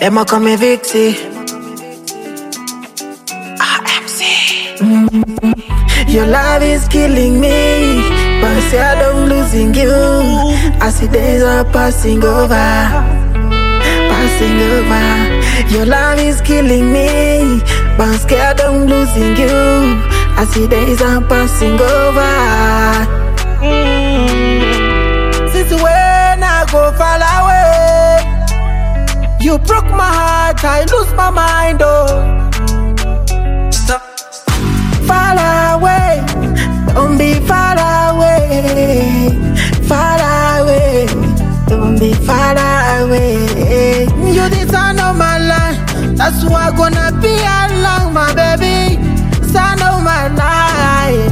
Emma come Vixie. AMC. Your love is killing me, but say I don't losing you. I see days are passing over. Your love is killing me, but I'm scared I'm losing you. I see days are passing over. Since when I go far away, you broke my heart, I lose my mind, oh. Stop. Far away, don't be far away. Far away, don't be far away. You the son of my life, that's why I'm gonna be along, my baby. Son of my life.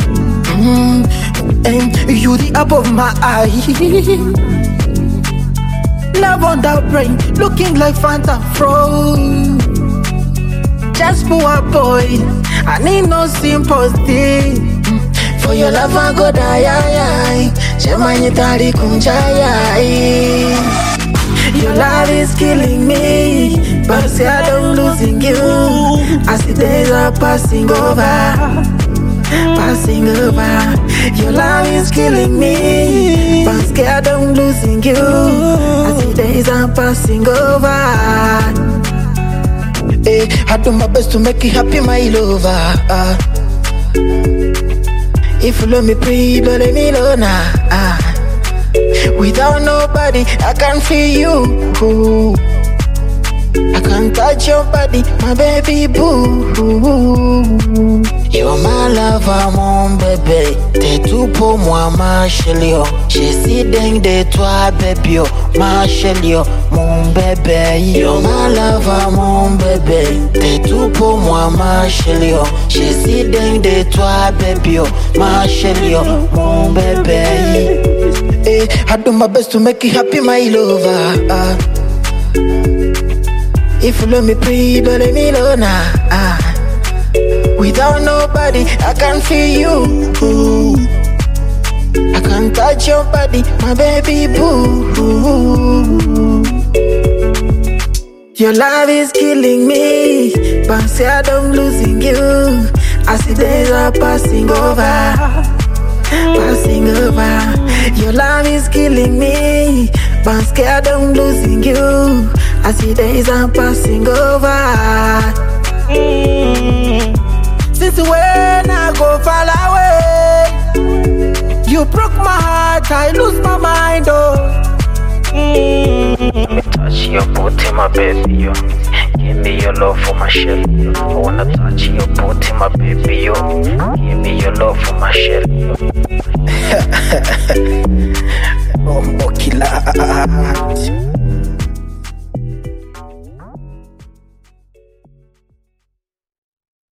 And you the apple of my eye. Love on the brain, looking like Fanta Fro. Just for a boy, I need no sympathy. For your love I go die. Your love is killing me, but say I don't losing you. I see days are passing over. Your love is killing me, but I'm scared I'm losing you. I see days are passing over. Hey, I do my best to make you happy, my lover. If you love me, please don't let me know now. Without nobody, I can't feel you. I can't touch your body, my baby boo. You're my lover, mon bébé. T'es tout pour moi, ma chérie. Je suis dingue de toi, baby. Ma chérie, mon bébé. You're my lover, mon bébé. T'es tout pour moi, ma chérie. Je suis dingue de toi, baby. Ma chérie, mon bébé. Hey, I do my best to make you happy, my lover. If you love me, please don't let me know now. Without nobody, I can't feel you. I can't touch your body, my baby boo. Your love is killing me, but say I don't losing you. I see days are passing over. Your love is killing me, but I'm scared I'm losing you. I see days are passing over. Since when I go far away, you broke my heart, I lose my mind, oh. Touch your booty, my baby, yo. Give me your love for my shell. I wanna touch your booty, my baby, yo. Give me your love for my shell. Oh, Killer.